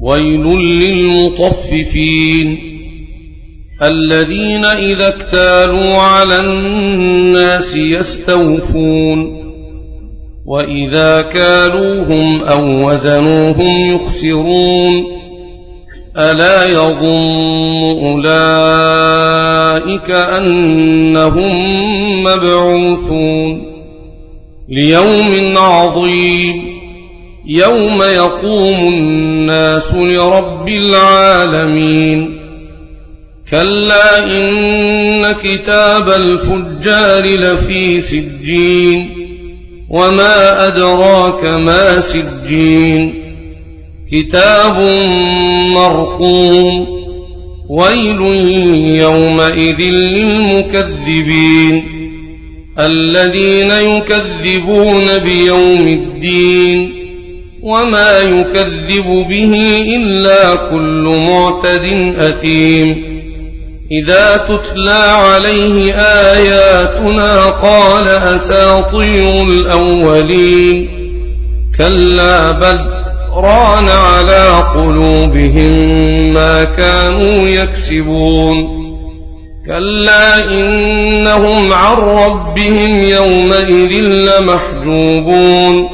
ويل للمطففين الذين إذا اكتالوا على الناس يستوفون وإذا كالوهم أو وزنوهم يخسرون ألا يظن أولئك أنهم مبعوثون ليوم عظيم يوم يقوم الناس لرب العالمين كلا إن كتاب الفجار لفي سجين وما أدراك ما سجين كتاب مرقوم ويل يومئذ للمكذبين الذين يكذبون بيوم الدين وما يكذب به إلا كل معتد أثيم إذا تتلى عليه آياتنا قال أساطير الأولين كلا بل ران على قلوبهم ما كانوا يكسبون كلا إنهم عن ربهم يومئذ لمحجوبون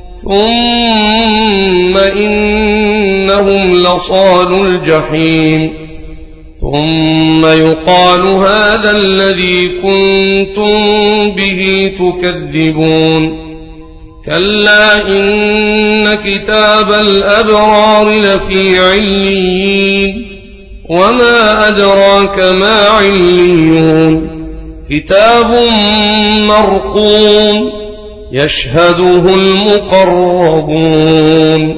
ثم إنهم لصالو الجحيم ثم يقال هذا الذي كنتم به تكذبون كلا إن كتاب الأبرار لفي عليين وما أدراك ما عليون كتاب مرقوم يشهده المقربون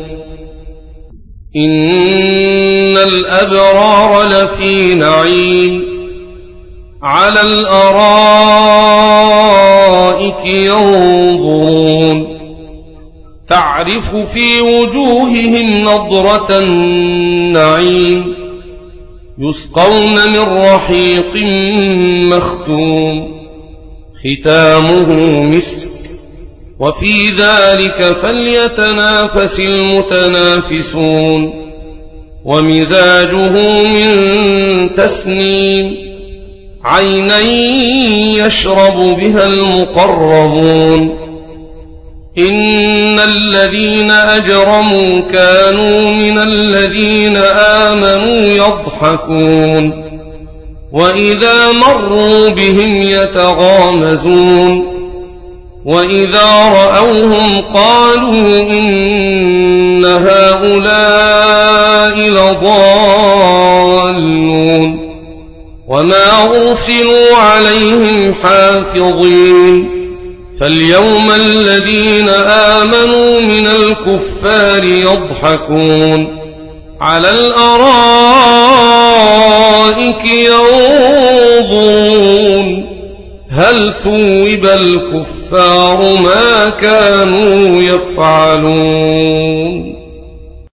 إن الأبرار لفي نعيم على الأرائك ينظرون تعرف في وجوههم نضرة النعيم يسقون من رحيق مختوم ختامه مسك وفي ذلك فليتنافس المتنافسون ومزاجه من تسنيم عينا يشرب بها المقربون إن الذين أجرموا كانوا من الذين آمنوا يضحكون وإذا مروا بهم يتغامزون وإذا رأوهم قالوا إن هؤلاء لضالون وما أرسلوا عليهم حافظين فاليوم الذين آمنوا من الكفار يضحكون على الأرائك ينظرون هل ثوب الكفار ما كانوا يفعلون